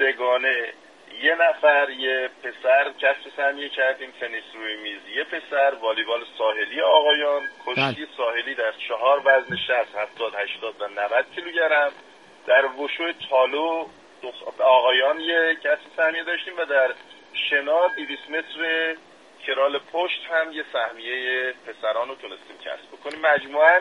سگانه یه نفر یه پسر کسب سهمیه کردیم تنیس روی میز، یه پسر والیبال ساحلی آقایان، کشتی ساحلی در 4 وزن 60 70 80 و 90 کیلوگرم، در وشو تالو آقایان یه کسب سهمیه داشتیم و در شنا 200 متر کرال پشت هم یه سهمیه پسران رو تونستیم کسب بکنیم. مجموعاً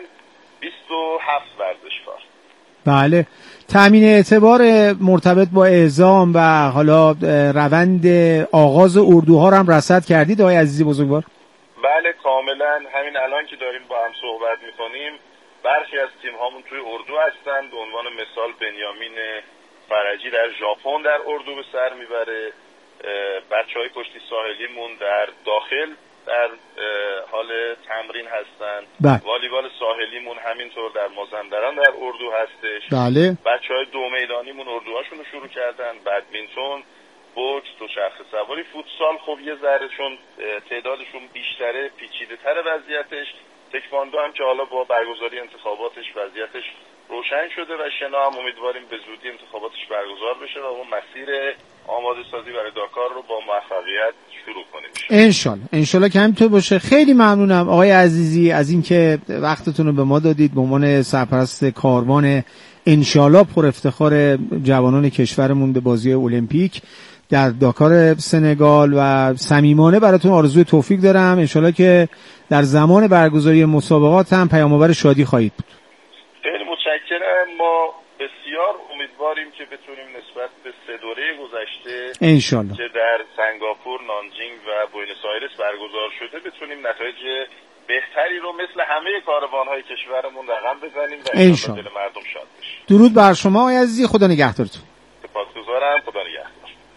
27 ورزشکار. بله، تامین اعتبار مرتبط با اعزام و حالا روند آغاز اردوها رو هم رصد کردید آقای عزیزی بزرگوار؟ بله کاملا، همین الان که داریم با هم صحبت میکنیم برخی از تیم هامون توی اردو هستن. به عنوان مثال بنیامین فرجی در ژاپن در اردو به سر میبره، بچهای کشتی ساحلیمون در داخل در حال تمرین هستن، والیبال ساحلیمون همینطور در مازندران در اردو هستش. بله. بچهای دو میدانیمون اردوهاشون رو شروع کردن، بدمینتون، بوکس، دوچرخه سواری، فوتسال خب یه ذره چون تعدادشون بیشتره پیچیده تر وضعیتش، تکواندو هم که حالا با برگزاری انتخاباتش وضعیتش روشن شده و شنا هم امیدواریم به زودی انتخاباتش برگزار بشه و اون مسیر آماده سازی برای داکار رو با موفقیت شروع کنیم انشالله که همینطور باشه. خیلی ممنونم آقای عزیزی از اینکه وقتتون رو به ما دادید به عنوان سرپرست کاروان انشالله پر افتخار جوانان کشورمون به بازی المپیک در داکار سنگال و صمیمانه براتون آرزوی توفیق دارم. انشالله که در زمان برگزاری مسابقات هم پیام‌آور شادی خواهید بود. خیلی متشکرم. ما بسیار امیدواریم که بتونیم نسبت به 3 دوره گذشته انشالله که در سنگاپور، نانجینگ و بوئنوس آیرس برگزار شده بتونیم نتایج بهتری رو مثل همه کاروان‌های کشورمون رقم بزنیم و انشالله دل مردم شاد بشه. درود بر شما آقای عزیزی، خدا نگهدارتون. سپاسگزارم، خدا نگهدار.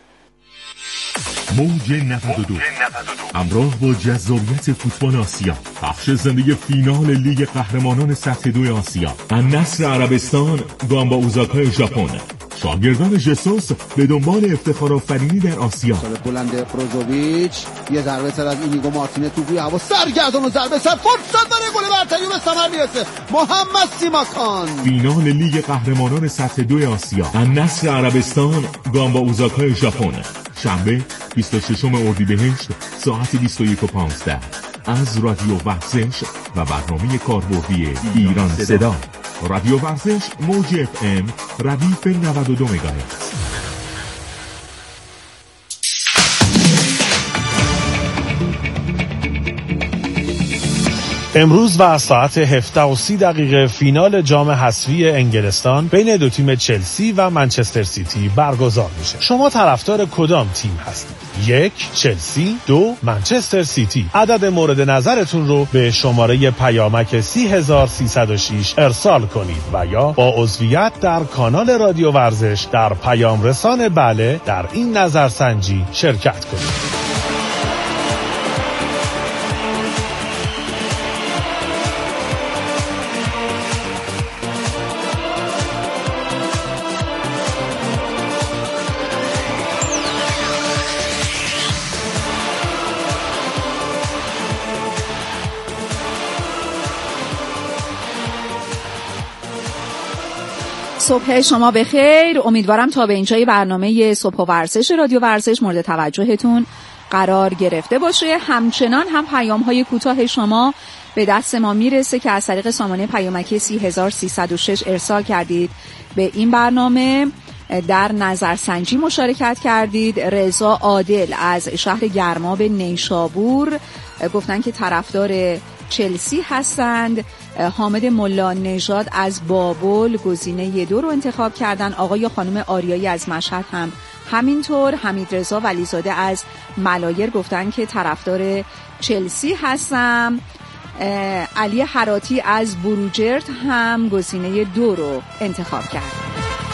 موج 92 همراه با جذابیت فوتبال آسیا، پخش زنده فینال لیگ قهرمانان سطح 2 آسیا، النصر عربستان گامبا اوزاکای ژاپن. شاگردان ژسوس به دنبال افتخارآفرینی در آسیا. بلند بروزوویچ، یه ضربه سر از اینیگو مارتینز تو روی هوا سرگردون و ضربه سر، فرصت برای گل برتری به ثمر میرسه. محمد سیماکان. فینال لیگ قهرمانان سطح 2 آسیا، النصر عربستان گامبا اوزاکای ژاپن. شنبه 26 اردیبهشت ساعت 21:15 از رادیو ورزش و برنامه کاربردی ایران صدا. رادیو ورزش موج FM ردیف 92 مگاهرتز. امروز و ساعت 17:30 فینال جام حذفی انگلستان بین دو تیم چلسی و منچستر سیتی برگزار میشه. شما طرفدار کدام تیم هستید؟ 1 چلسی، 2 منچستر سیتی. عدد مورد نظرتون رو به شماره پیامک 30306 ارسال کنید و یا با عضویت در کانال رادیو ورزش در پیام رسان بله در این نظرسنجی شرکت کنید. صبح شما بخیر. امیدوارم تا به اینجای برنامه صبح ورزش رادیو ورزش مورد توجهتون قرار گرفته باشه. همچنان هم پیام‌های کوتاه شما به دست ما میرسه که از طریق سامانه پیامکی 30306 ارسال کردید به این برنامه. در نظرسنجی مشارکت کردید. رضا عادل از شهر گرماب نیشابور گفتن که طرفدار چلسی هستند. حامد ملا نژاد از بابل گزینه 2 رو انتخاب کردن. آقای یا خانم آریایی از مشهد هم همینطور. حمید رضا ولیزاده از ملایر گفتن که طرفدار چلسی هستم. علی حراتی از بروجرد هم گزینه 2 رو انتخاب کرد.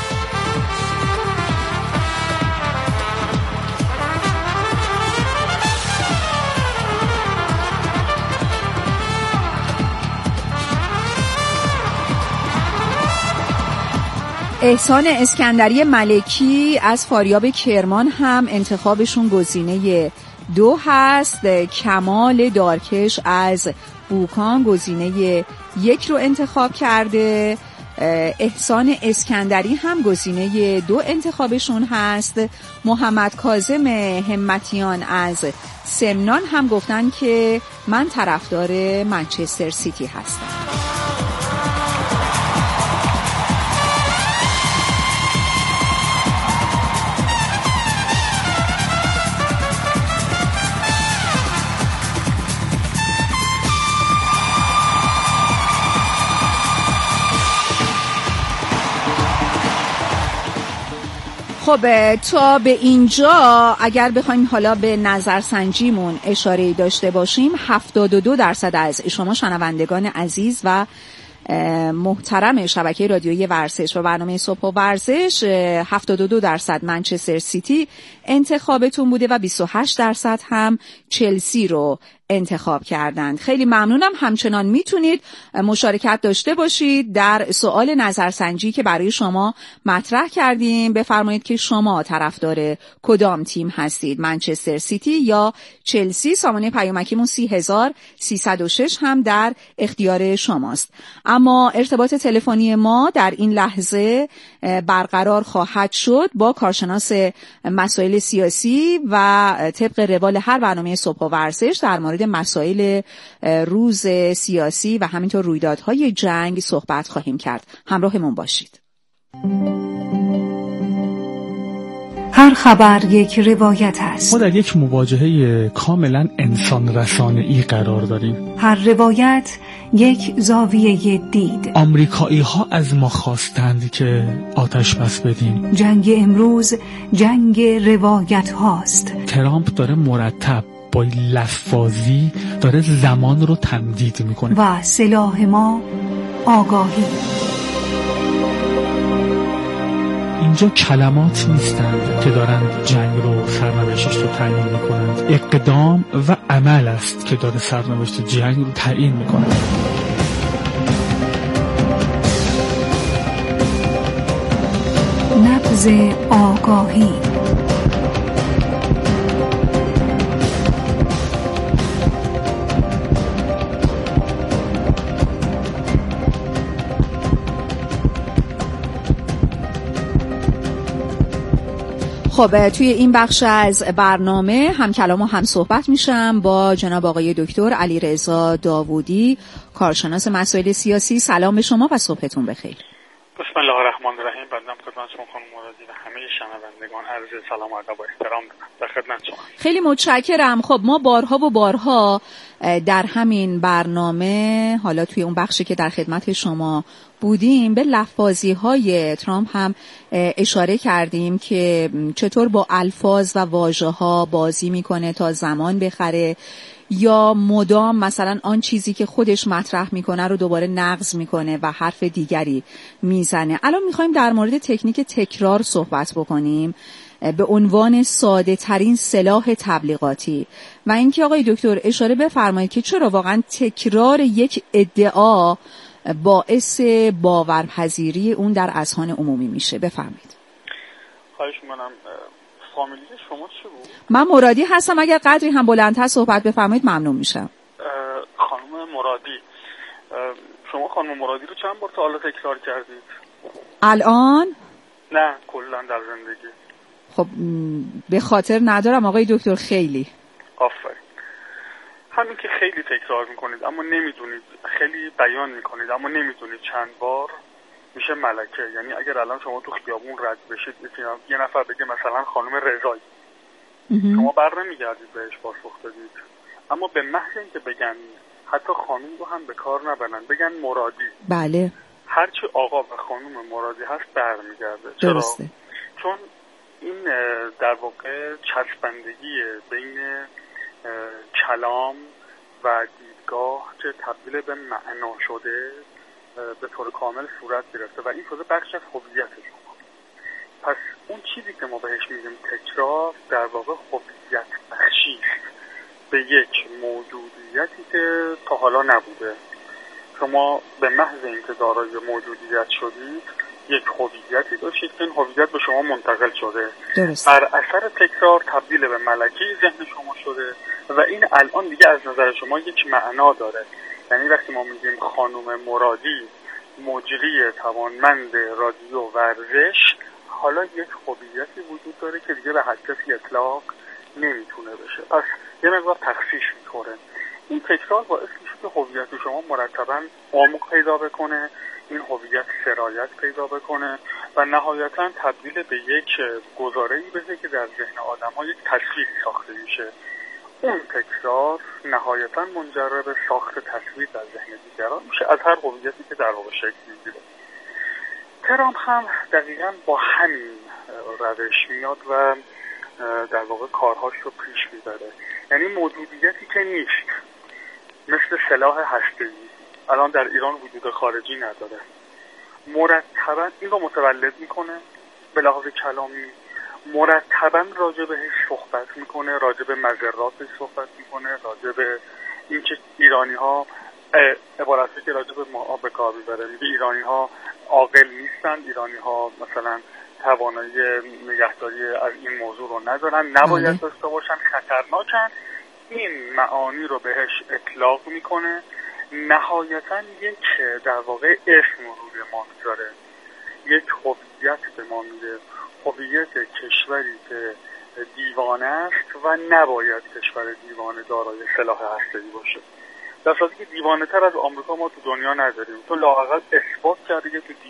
احسان اسکندری ملکی از فاریاب کرمان هم انتخابشون گزینه 2 هست. کمال دارکش از بوکان گزینه 1 رو انتخاب کرده. احسان اسکندری هم گزینه 2 انتخابشون هست. محمد کاظم همتیان از سمنان هم گفتن که من طرفدار منچستر سیتی هستم. خب تا به اینجا اگر بخوایم حالا به نظرسنجیمون اشاره داشته باشیم، 72% از شما شنوندگان عزیز و محترم شبکه رادیویی ورزش و برنامه صبح و ورزش 72% منچستر سیتی انتخابتون بوده و 28% هم چلسی رو انتخاب کردند. خیلی ممنونم. همچنان میتونید مشارکت داشته باشید در سوال نظرسنجی که برای شما مطرح کردیم. بفرمایید که شما طرفدار کدام تیم هستید، منچستر سیتی یا چلسی. سامانه پیامکیمون 30306 هم در اختیار شماست. اما ارتباط تلفنی ما در این لحظه برقرار خواهد شد با کارشناس مسائل سیاسی و طبق روال هر برنامه صبح و ورزش در مورد مسائل روز سیاسی و همینطور رویدادهای جنگ صحبت خواهیم کرد. همراهمون باشید. هر خبر یک روایت است. ما در یک مواجهه کاملا انسان رسانه‌ای قرار داریم. هر روایت یک زاویه دید. آمریکایی ها از ما خواستند که آتش بس بدیم. جنگ امروز جنگ روایت هاست. ترامپ داره مرتب با لفاظی داره زمان رو تمدید میکنه و سلاح ما آگاهی. اینجا کلمات نیستند که دارن جنگ رو سرنوشتش رو تعیین میکنند، اقدام و عمل است که داره سرنوشت جنگ رو تعیین میکنه. نبض آگاهی. خب توی این بخش از برنامه هم کلام و هم صحبت میشم با جناب آقای دکتر علیرضا داوودی، کارشناس مسائل سیاسی. سلام به شما و صبحتون بخیر. بسم الله الرحمن الرحیم. بنده خدمت شما خانم مرادی و همه شنوندگان عرض سلام و ادب و احترام دارم. در خدمت شما. خیلی متشکرم. خب ما بارها و بارها در همین برنامه، حالا توی اون بخشی که در خدمت شما بودیم، به لفاظی‌های ترامپ هم اشاره کردیم که چطور با الفاظ و واژه‌ها بازی میکنه تا زمان بخره یا مدام مثلا آن چیزی که خودش مطرح میکنه رو دوباره نقض میکنه و حرف دیگری میزنه. الان میخوایم در مورد تکنیک تکرار صحبت بکنیم به عنوان ساده ترین سلاح تبلیغاتی و اینکه آقای دکتر اشاره بفرمایید که چرا واقعا تکرار یک ادعا باعث باورپذیری اون در اذهان عمومی میشه. بفرمایید. خواهش می‌کنم. فامیلی شما چی بود؟ من مرادی هستم. اگر قدری هم بلندتر صحبت بفرمایید ممنون میشم. خانم مرادی، شما خانم مرادی رو چند بار تا حالا تکرار کردید؟ الان؟ نه، کلا در زندگی. خب به خاطر ندارم آقای دکتر. خیلی آفرین. همین که خیلی تکرار میکنید اما نمیدونید، خیلی بیان میکنید اما نمیدونید چند بار، میشه ملکه. یعنی اگر الان شما تو خیابون رد بشید یه نفر بگه مثلا خانم رضایی، شما بر نمیگردید بهش پاسخ بدید، اما به محض اینکه بگن حتی خانم رو هم به کار نبرن، بگن مرادی، بله، هرچی آقا و خانم مرادی هست برمیگرده. درسته. چون این در واقع چسبندگی بین کلام و دیدگاه که تبدیل به معنا شده به طور کامل صورت گرفته و این شده بخش از هویت شما. پس اون چیزی که ما بهش میگیم تکرار در واقع هویت بخشی است به یک موجودیتی که تا حالا نبوده. شما به محض اینکه دارای موجودیت شدید یک هویتی داشتید که این هویت به شما منتقل شده. درست. بر اثر تکرار تبدیل به ملکه ذهن شما شده و این الان دیگه از نظر شما یک معنا داره. یعنی وقتی ما میگیم خانم مرادی مجری توانمند رادیو ورزش حالا یک هویتی وجود داره که دیگه به هر کسی اطلاق نمیتونه بشه، پس یه مقدار تخصیص میکنه. این تکرار باعث میشه که هویت شما مرتباً عمق پیدا بکنه، این هویت سرایت پیدا بکنه و نهایتاً تبدیل به یک گزاره‌ای بشه که در ذهن آدم‌ها یک تصویری ساخته میشه. اون تکرار نهایتاً منجر به ساخت تصویر در ذهن دیگران میشه از هر هویتی که در واقع شکل میگیره. ترامپ هم دقیقاً با همین روش میاد و در واقع کارهاش رو پیش میبره. یعنی موجودیتی که نیست، مثل سلاح هسته‌ای الان در ایران وجود خارجی نداره، مرتباً این رو متولد میکنه، به لحاظ کلامی مرتباً راجع بهش صحبت میکنه، راجع به مضراتش صحبت میکنه، راجع به اینکه ایرانی‌ها عبارتی که راجع به ما به کار میبره، میگه ایرانی‌ها عاقل نیستن، ایرانی‌ها مثلا توانایی نگهداری از این موضوع رو ندارن، نباید داشته باشن، خطرناکن. این معانی رو بهش اطلاق میکنه، نهایتاً یک در واقع اسم روی ما میذاره، یک هویت به ما میده، هویت کشوری که دیوانه است و نباید کشور دیوانه دارای سلاح هسته‌ای باشه. در صورتی که دیوانه تر از آمریکا ما تو دنیا نداریم. تو لااقل اثبات کرده که تو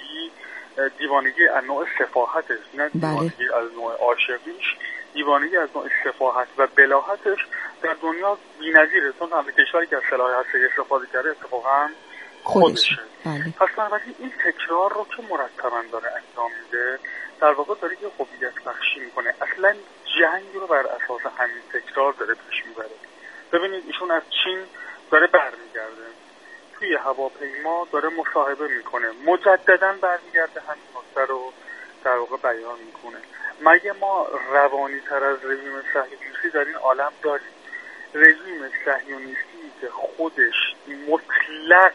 دیوانگی از نوع سفاحتش، نه دیوانگی از نوع عاشقیش، دیوانگی از نوع سفاحت و بلاهتش در دنیا بی‌نظیره. چون همه کشوری که از سلاح هسته‌ای استفاده کرده اتفاقا خودشه. پس بنابراین این تکرار رو که مرتباً داره انجام میده، در واقع داره یه هویت بخشی میکنه. اصلا جنگ رو بر اساس همین تکرار داره پیش میبره. ببینید ایشون از چین داره برمیگرده، توی هواپیما داره مصاحبه میکنه، مجددا برمیگرده همین نکته رو در واقع بیان میکنه. مگه ما روانی تر از رژیم صهیونیستی در این عالم داریم؟ رژیم صهیونیستی که خودش مطلق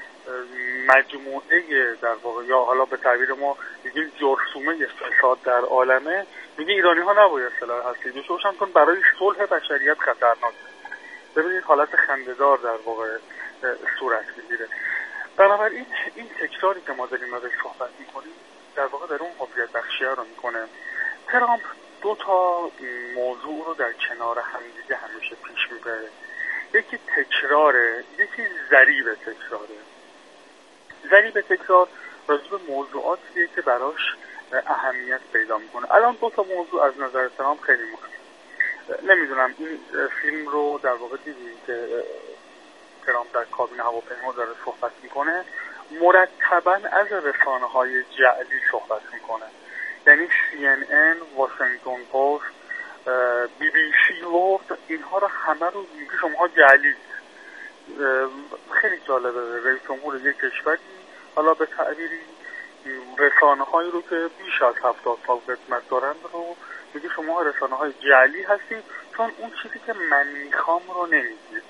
مجموعه در واقع، یا حالا به تعبیر ما میگیم جرثومه فساد در عالمه، میگه ایرانی ها نباید سلاح هسته‌ای داشته باشن چون برای صلح بشریت خطرناکه. ببینید حالت خنده‌دار در واقع صورت میگیره. بنابراین این تکراری که ما داریم ازش صحبت میکنیم در واقع در اون هویت بخشیه رو میکنه. ترامپ دو تا موضوع رو در کنار همدیگه همیشه پیش میبره، یکی تکراره، یکی ضریب تکراره. ضریب تکرار راجع به موضوعاتیه که براش اهمیت پیدا میکنه. الان دو تا موضوع از نظر ترامپ خیلی مهمه. نمیدونم این فیلم رو در واقع دیدید که ترامپ در کابین هواپیما داره صحبت میکنه، مرتباً از رسانه‌های جعلی صحبت میکنه. یعنی CNN، واشنگتن پست، BBC ورلد، اینها رو همه رو میگه شما جعلی. خیلی جالبه، رئیس جمهور یک کشوری حالا به تعبیری رسانه‌هایی رو که بیش از 70 سال قدمت دارن رو میگه شما رسانه‌های جعلی هستید چون اون چیزی که من میخوام رو نمیگید.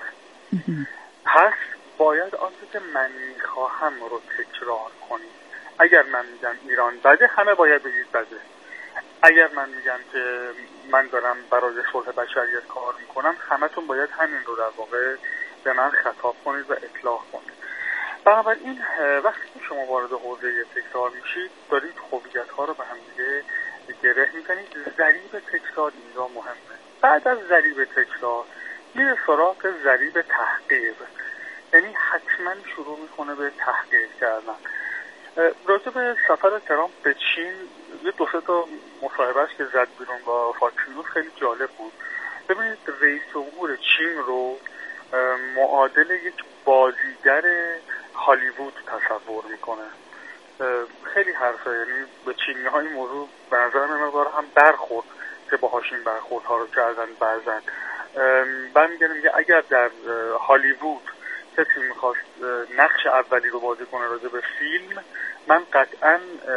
پس باید آنچه که من میخواهم رو تکرار کنید. اگر من میگم ایران بده، همه باید بگید بده. اگر من میگم که من دارم برای صلح بشریت کار میکنم، همتون باید همین رو در واقع به من خطاب کنید و اطلاق کنید. بنابراین وقتی شما وارد حوزه تکرار میشید، دارید هویت‌ها رو به هم دیگه گره میکنید. ضریب تکرار اینجا مهمه. بعد از ضریب تکرار میره سراغ ضریب تحقیر، یعنی حتما شروع میکنه به تحقیر کردن. راجع به سفر ترامپ به چین یه دو سه تا مصاحبهش که زد بیرون با فاکس نیوز خیلی جالب بود. ببینید رئیس جمهور چین رو معادل یک بازیگر هالیوود تصور میکنه. خیلی حرفه، یعنی به چینی ها این موضوع به نظر من هم برخورد که باهاش این برخورد ها رو کردن بعضن. برمیگردم میگه اگر در هالیوود کسی میخواست نقش اولی رو بازی کنه راجع به فیلم، من قطعا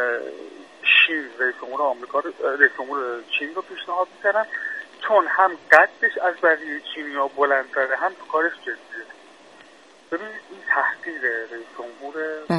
رئیس جمهور چین رو پیشنهاد میکردم، چون هم قدش از بقیه چینی‌ها بلندتره، هم تو کارش جدیه. ببینید این تحقیر رئیس جمهور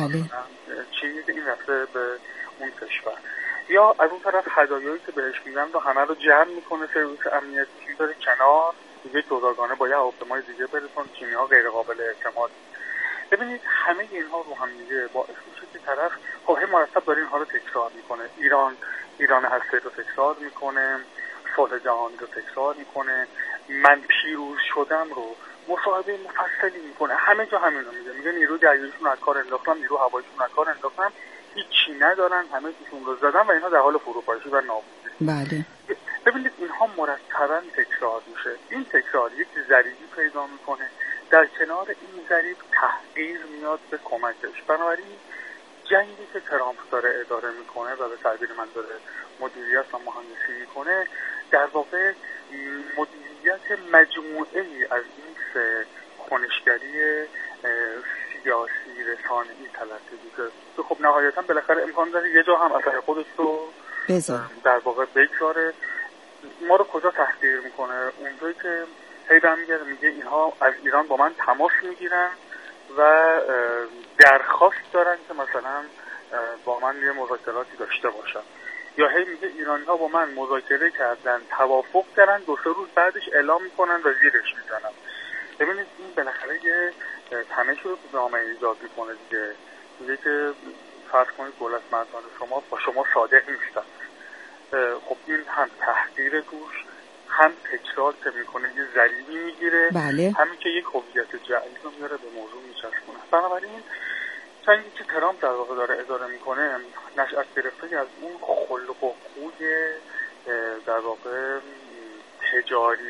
چینی که این رفته به اون کشور، یا از اون طرف هدایایی که بهش میدن رو همه رو جمع میکنه، سرویس امنیتی میذاره کنار، دیگه جداگانه با یه هواپیمای دیگه برسون. چینی‌ها غیر قابل اعتماد. ببینید همه اینها رو هم دیگه باعث میشه که طرف خب مرتب داره اینها رو تکرار میکنه. ایران هسته رو تکرار میکنه، صلح جهانی رو تکرار میکنه، من پیروز شدم رو مصاحبه مفصلی میکنه. همه جا همین رو میگه نیرو دریاییشون از کار انداختم، نیرو هواییشون از کار انداختم، هیچی ندارن، همه چیزشون رو زدن و اینا در حال فروپاشی و نابودی. بله. ببینید اینها مرتبا تکرار میشه. این تکرار یک ضریبی پیدا میکنه، در کنار این ضریب تحقیر میاد به کمکش. بنابراین جنگی که ترامپ داره اداره میکنه و به تعبیر من داره مدیریت و مهندسی میکنه، در واقع مدیریت مجموعه ای از این سه کنشگری سیاسی رسانه‌ای تلقی میشه که خب نهایتا بالاخره امکان داره یه جا هم اثر خودش رو در واقع بگذاره. ما رو کجا تحقیر میکنه؟ اونجایی که هی برمیگرده میگه اینها از ایران با من تماس میگیرن و درخواست دارن که مثلا با من یه مذاکراتی داشته باشن، یا هی میگه ایرانی‌ها با من مذاکره کردن، توافق کردن، 2-3 روز بعدش اعلام میکنن و زیرش میزنن. ببینید این بالاخره یه تنش رو تو جامعه ایجاد میکنه دیگه. میگه که فرض کنید دولت مردان شما با شما صادق نیستن. خب این هم تحقیر توش، هم تکرار که میکنه یه ضریبی میگیره، بله. همین که یک هویت جعلی رو میاره به موضوع میچسبونه. بنابراین جنگی که ترامپ در واقع داره اداره میکنه نشأت گرفته از اون خلق و خوی در واقع تجاری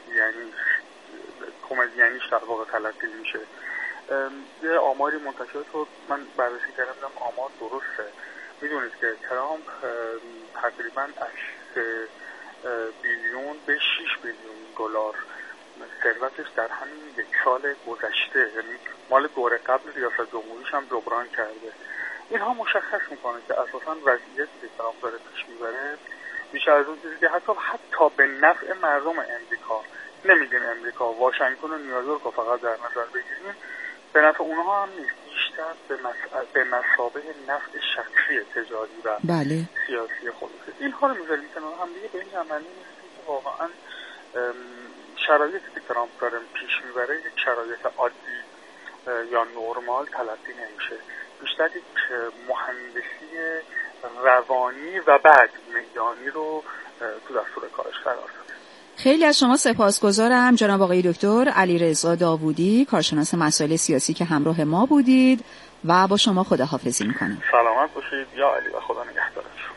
کمدیانیش در واقع تلقی میشه. یه آماری منتشر شد، من بررسی کردم، آمار درسته. میدونید که ترامپ تقریبا از 3 بیلیون به 6 بیلیون دلار ثروتش در همین یک سال گذشته، یعنی مال دور قبل ریاست جمهوریش هم جبران کرده. اینها مشخص میکنه که اساسا وضعیتی که ترامپ داره پیش میبره بیشتر از اون چیزی که حتی به نفع مردم امریکا، نمیگیم امریکا، واشنگتن و نیویورک رو فقط در نظر بگیریم، به نفع اونها هم نیست، بیشتر به مثابه نفع شخصی تجاری و بله. سیاسی خودشه. اینها رو میذاریم کنار هم دیگه، به این عملی میرسیم که واقعا شرایطی که ترامپ داره پیش میبره یک شرایط عادی یا نرمال تلقی نمیشه، بیشتر یک مهندسی روانی و بعد میدانی رو تو دستور کارش قرار داده. خیلی از شما سپاسگزارم جناب آقای دکتر علیرضا داوودی، کارشناس مسائل سیاسی که همراه ما بودید و با شما خداحافظی میکنم. سلامت باشید یا علی و خدا نگهدارتون.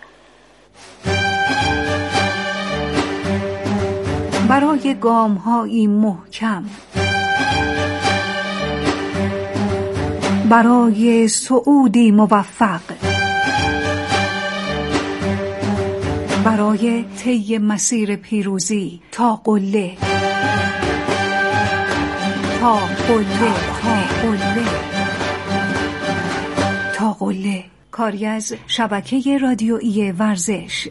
برای گام‌هایی محکم، برای صعودی موفق، برای طی مسیر پیروزی تا قله، تا قله، تا قله، تا قله. کاری از شبکه رادیویی ورزش.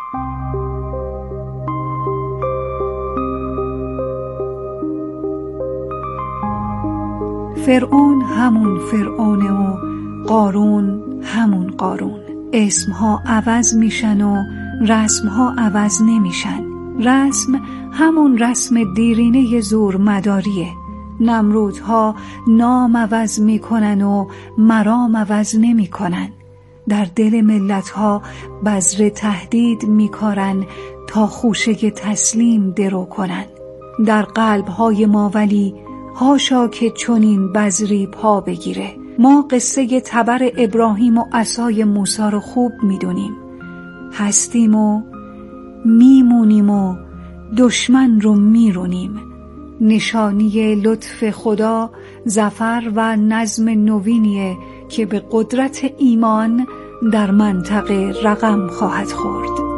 فرعون همون فرعونه و قارون همون قارون. اسمها عوض میشن و رسمها عوض نمیشن. رسم همون رسم دیرینه زور مداریه. نمرودها نام عوض میکنن و مرام عوض نمیکنن. در دل ملتها بذر تهدید میکارن تا خوشه تسلیم درو کنن. در قلبهای ما ولی هاشا که چنین بذری پا بگیره. ما قصه تبر ابراهیم و عصای موسی رو خوب میدونیم. هستیم و میمونیم و دشمن رو میرونیم. نشانی لطف خدا ظفر و نظم نوینیه که به قدرت ایمان در منطقه رقم خواهد خورد.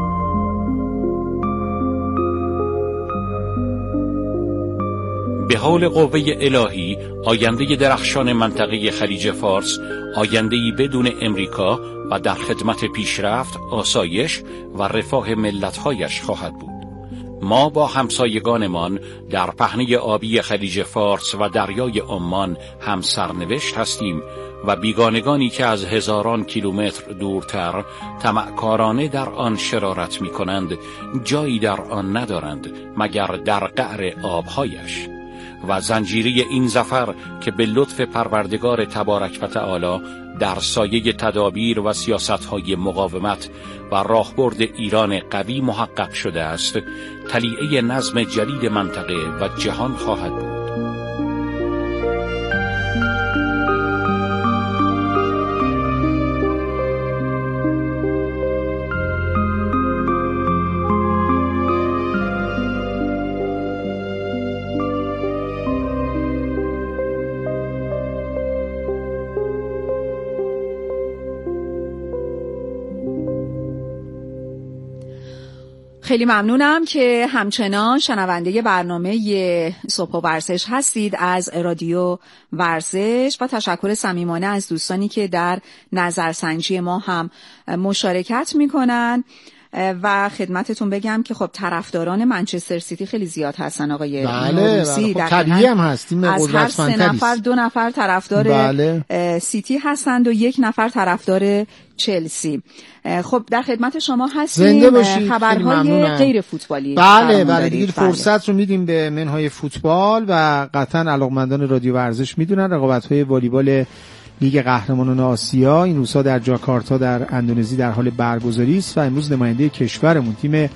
به حول قوه الهی آینده درخشان منطقه خلیج فارس آینده‌ای بدون امریکا و در خدمت پیشرفت، آسایش و رفاه ملت‌هایش خواهد بود. ما با همسایگانمان در پهنه آبی خلیج فارس و دریای عمان هم سرنوشت هستیم و بیگانگانی که از هزاران کیلومتر دورتر طمعکارانه در آن شرارت می‌کنند جایی در آن ندارند مگر در قعر آبهایش. و زنجیره این ظفر که به لطف پروردگار تبارک و تعالی در سایه تدابیر و سیاست‌های مقاومت و راهبرد ایران قوی محقق شده است، تلیعه نظم جدید منطقه و جهان خواهد بود. خیلی ممنونم که همچنان شنونده برنامه صبح و ورزش هستید از رادیو ورزش و تشکر صمیمانه از دوستانی که در نظرسنجی ما هم مشارکت میکنن و خدمتتون بگم که خب طرفداران منچستر سیتی خیلی زیاد هستن آقای نوروزی. خب طبیعی هم هستیم. از هر 3 نفر 2 نفر طرفدار سیتی هستند و 1 نفر طرفدار چلسی. خب در خدمت شما هستیم. خبرهای غیر فوتبالی. بله دیگه فرصت رو میدیم به منهای فوتبال و قطعا علاقمندان رادیو ورزش میدونن رقابت‌های والیبال لیگ قهرمانان آسیا این روزها در جاکارتا در اندونزی در حال برگزاری است و امروز نماینده کشورمون تیم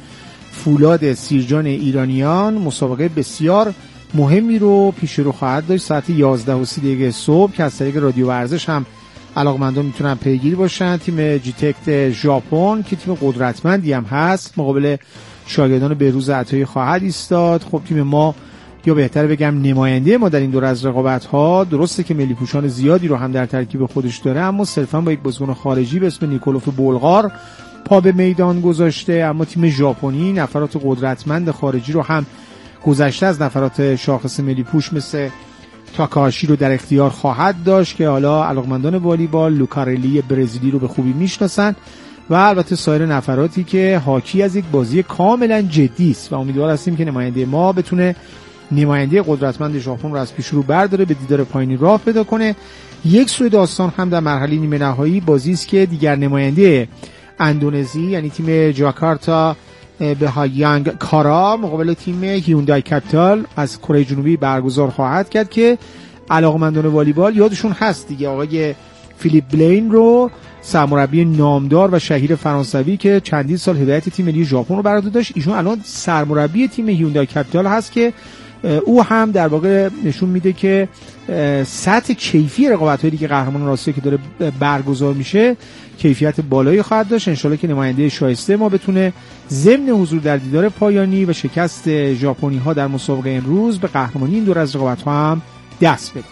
فولاد سیرجان ایرانیان مسابقه بسیار مهمی رو پیش رو خواهد داشت ساعت 11:30 صبح که از طریق رادیو ورزش هم علاقمندان میتونن پیگیر باشن. تیم جیتکت ژاپن که تیم قدرتمندی هم هست مقابل شاگردان بهروز عطایی خواهد ایستاد. خب تیم ما یا بهتر بگم نماینده ما در این دور از رقابت‌ها درسته که ملی پوشان زیادی رو هم در ترکیب خودش داره اما صرفا با یک بازیکن خارجی به اسم نیکولوف بولغار پا به میدان گذاشته. اما تیم ژاپنی نفرات قدرتمند خارجی رو هم گذشته از نفرات شاخص ملی پوش مثل تاکاشی رو در اختیار خواهد داشت که حالا علاقمندان والیبال لوکارلی برزیلی رو به خوبی میشناسن و البته سایر نفراتی که حاکی از یک بازی کاملا جدی است و امیدوار هستیم که نماینده ما بتونه نماینده قدرتمند ژاپن رو از پیش رو برداره به دیدار پایینی راه پیدا کنه. یک سوی داستان هم در مرحله نیمه نهایی بازی است که دیگر نماینده اندونزی یعنی تیم جاکارتا به هایانگ کارا مقابل تیم هیوندای کپیتال از کره جنوبی برگزار خواهد کرد که علاقمندان والیبال یادشون هست دیگه آقای فیلیپ بلین رو سرمربی نامدار و شهیر فرانسوی که چندین سال هدایت تیم ملی ژاپن رو بر عهده داشت ایشون الان سرمربی تیم هیوندای کپیتال هست که او هم در واقع نشون میده که سطح کیفی رقابت‌های لیگ قهرمانان آسیا که داره برگزار میشه کیفیت بالایی خواهد داشت. انشالله که نماینده شایسته ما بتونه ضمن حضور در دیدار پایانی و شکست ژاپنی‌ها در مسابقه امروز به قهرمانی این دور از رقابت‌ها هم دست بده.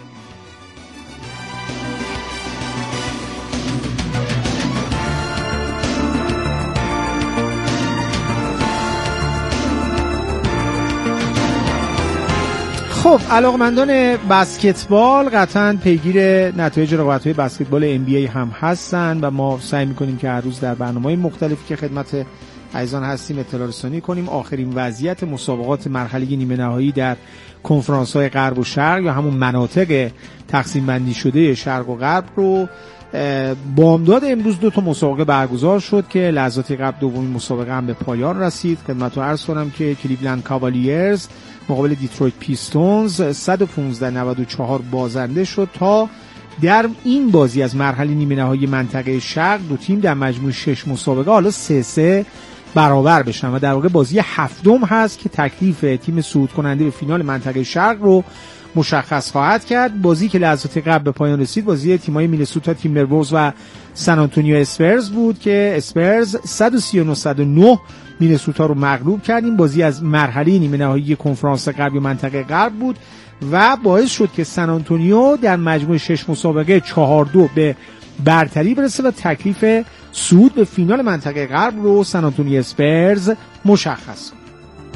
خب علاقمندان بسکتبال قطعاً پیگیر نتایج رقابت‌های بسکتبال NBA هم هستن و ما سعی می‌کنیم که هر روز در برنامه‌های مختلفی که خدمت عزیزان هستیم اطلاع رسانی کنیم. آخرین وضعیت مسابقات مرحله نیمه نهایی در کنفرانس‌های غرب و شرق یا همون مناطق تقسیم بندی شده شرق و غرب رو بامداد امروز 2 مسابقه برگزار شد که لحظاتی قبل دومین مسابقه هم به پایان رسید. خدمتتون عرض کنم که کلیولند کاوالیرز مقابل دیترویت پیستونز 115-94 بازنده شد تا در این بازی از مرحله نیمه نهایی منطقه شرق دو تیم در مجموع 6 مسابقه حالا 3-3 برابر بشن و در واقع بازی هفتم هست که تکلیف تیم صعود کننده به فینال منطقه شرق رو مشخص خواهد کرد. بازی که لحظات قبل به پایان رسید بازی تیم‌های مینسوتا تیمبرولز و سن آنتونیو اسپرز بود که اسپرز 139-109 مینسوتا رو مغلوب کرد. این بازی از مرحله نیمه نهایی کنفرانس غرب یا منطقه غرب بود و باعث شد که سن آنتونیو در مجموع 6 مسابقه 4-2 به برتری برسه و تکلیف صعود به فینال منطقه غرب رو سن آنتونیو اسپرز مشخص کرد.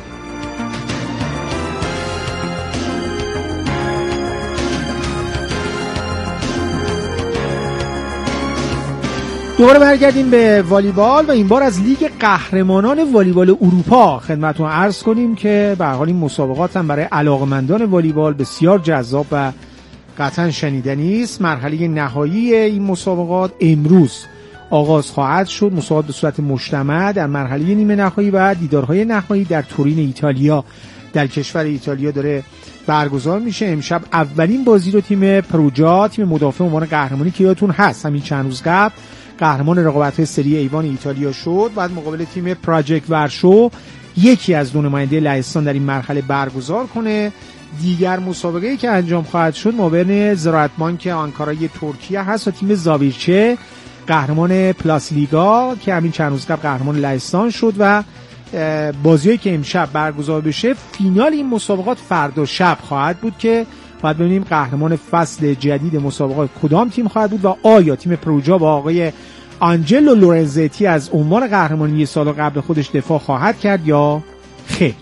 دوباره برگردیم به والیبال و این بار از لیگ قهرمانان والیبال اروپا خدمتتون عرض کنیم که به هر حال این مسابقات هم برای علاقمندان والیبال بسیار جذاب و قطعا شنیدنی است. مرحله نهایی این مسابقات امروز آغاز خواهد شد. مسابقات به صورت مجتمع در مرحله نیمه نهایی و دیدارهای نهایی در تورین ایتالیا در کشور ایتالیا داره برگزار میشه. امشب اولین بازی رو تیم پروجا، تیم مدافع عنوان قهرمانی که یادتون هست همین چند روز قبل قهرمان رقابت‌های سری ایوان ایتالیا شد، بعد مقابل تیم پراجکت ورشو یکی از دو نماینده لهستان در این مرحله برگزار کنه. دیگر مسابقه‌ای که انجام خواهد شد مابین زراعت بانک آنکارای ترکیه هست و تیم زاویرچه قهرمان پلاس لیگا که همین چند روز قبل قهرمان لهستان شد و بازیایی که امشب برگزار بشه فینال این مسابقات فردا شب خواهد بود که باید ببینیم قهرمان فصل جدید مسابقات کدام تیم خواهد بود و آیا تیم پروجا با آقای آنجلو لورنزتی از عنوان قهرمانی سال قبل خودش دفاع خواهد کرد یا خیر.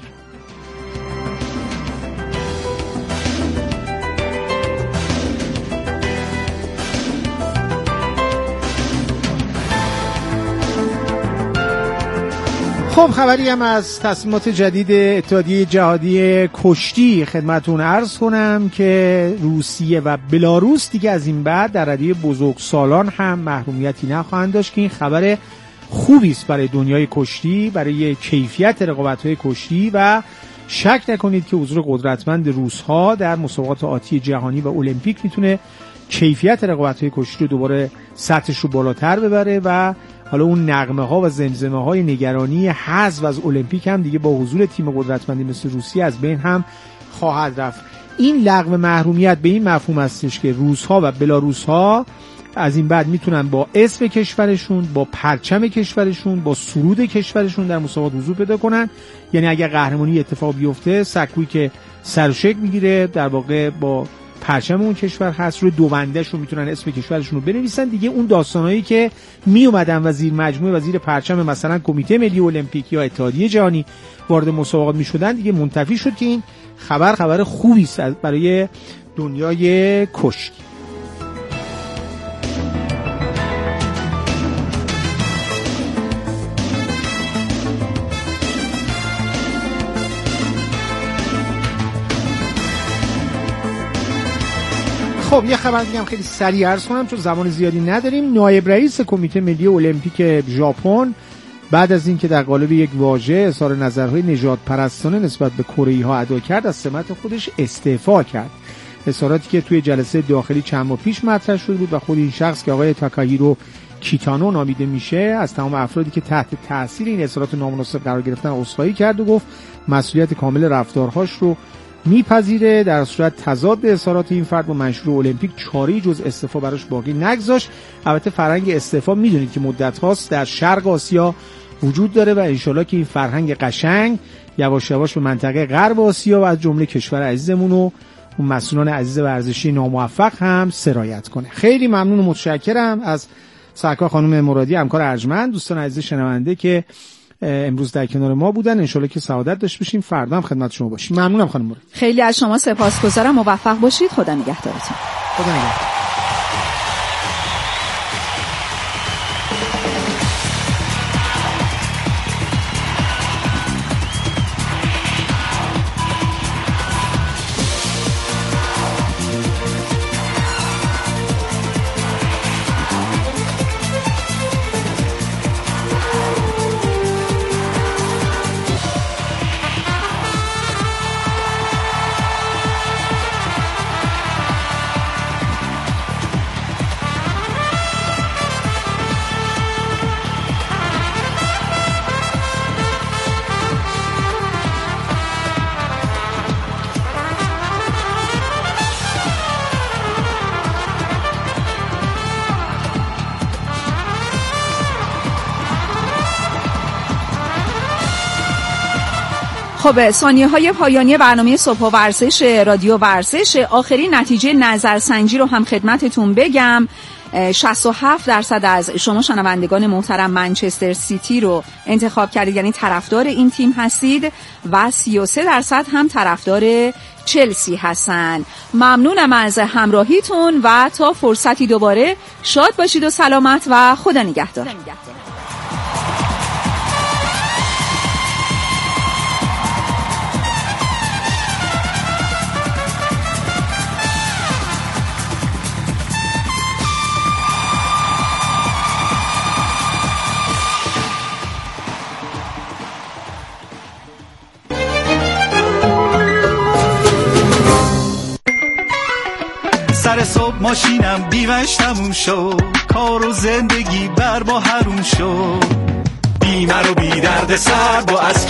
خب خبری هم از تصمیمات جدید اتحادیه جهادی کشتی خدمتون عرض کنم که روسیه و بلاروس دیگه از این بعد در رده بزرگسالان هم محرومیتی نخواهند داشت که این خبر خوبی است برای دنیای کشتی، برای کیفیت رقابت‌های کشتی و شک نکنید که حضور قدرتمند روس‌ها در مسابقات آتی جهانی و المپیک میتونه کیفیت رقابت‌های کشتی رو دوباره سطحش رو بالاتر ببره و حالا اون نغمه ها و زمزمه های نگرانی حذف از المپیک هم دیگه با حضور تیم قدرتمندی مثل روسیه از بین هم خواهد رفت. این لغو محرومیت به این مفهوم هستش که روس‌ها و بلاروس‌ها از این بعد میتونن با اسم کشورشون، با پرچم کشورشون، با سرود کشورشون در مسابقات حضور پیدا کنن. یعنی اگر قهرمانی اتفاق بیفته سکویی که سر و شکل میگیره در واقع با پرچم اون کشور هست، روی دونده‌شون میتونن اسم کشورشون رو بنویسن. دیگه اون داستانایی که می اومدن و زیر مجموعه و زیر پرچم مثلا کمیته ملی المپیک یا اتحادیه جهانی وارد مسابقات میشدن دیگه منتفی شد که این خبر خوبی است برای دنیای کشتی. خب یه خبر دیگه هم خیلی سریع عرض کنم چون زمان زیادی نداریم. نایب رئیس کمیته ملی المپیک ژاپن بعد از اینکه در قالب یک واژه اظهار نظرهای نژاد پرستانه نسبت به کره‌ای‌ها ادا کرد از سمت خودش استعفا کرد. اظهاراتی که توی جلسه داخلی چند ماه پیش مطرح شده بود و خود این شخص که آقای تاکاهیرو کیتانو نامیده میشه از تمام افرادی که تحت تاثیر این اظهارات نامناسب قرار گرفتن عذرخواهی کرد و گفت مسئولیت کامل رفتارهاش رو میپذیره. در صورت تضاد اظهارات این فرد با منشور المپیک چاره‌ای جز استعفا براش باقی نگذاشت. البته فرهنگ استعفا میدونید که مدت هاست در شرق آسیا وجود داره و انشالله که این فرهنگ قشنگ یواش یواش به منطقه غرب آسیا و از جمله کشور عزیزمون و اون مسئولان عزیز ورزشی ناموفق هم سرایت کنه. خیلی ممنون و متشکرم از سرکار خانم مرادی، همکار ارجمند، دوستان عزیز شنونده که امروز در کنار ما بودن. انشالله که سعادت داشت باشیم، فردا هم خدمت شما باشیم. ممنونم خانم مرادی. خیلی از شما سپاسگزارم، موفق باشید. خدا نگهدارتون. خدا نگهدار. خب ثانیه‌های پایانی برنامه صبح ورزش رادیو ورزش، آخرین نتیجه نظرسنجی رو هم خدمتتون بگم. 67% از شما شنوندگان محترم منچستر سیتی رو انتخاب کردید، یعنی طرفدار این تیم هستید، و 33% هم طرفدار چلسی هستن. ممنونم از همراهیتون و تا فرصتی دوباره شاد باشید و سلامت و خدا نگهدار. ماشینم بیمش تموم شد، کار و زندگی بر ما حروم شد. بیمه رو بی درد سر با از